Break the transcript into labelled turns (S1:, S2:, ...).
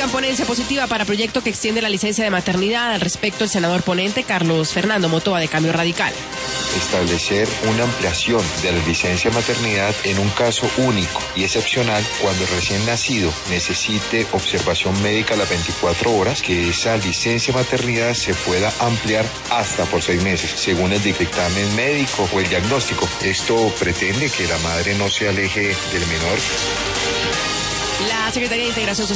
S1: Aprobaron ponencia positiva para proyecto que extiende la licencia de maternidad. Al respecto, el senador ponente Carlos Fernando Motoa, de Cambio Radical.
S2: Establecer una ampliación de la licencia de maternidad en un caso único y excepcional cuando el recién nacido necesite observación médica a las 24 horas, que esa licencia de maternidad se pueda ampliar hasta por 6 meses, según el dictamen médico o el diagnóstico. Esto pretende que la madre no se aleje del menor.
S1: La Secretaría de Integración Social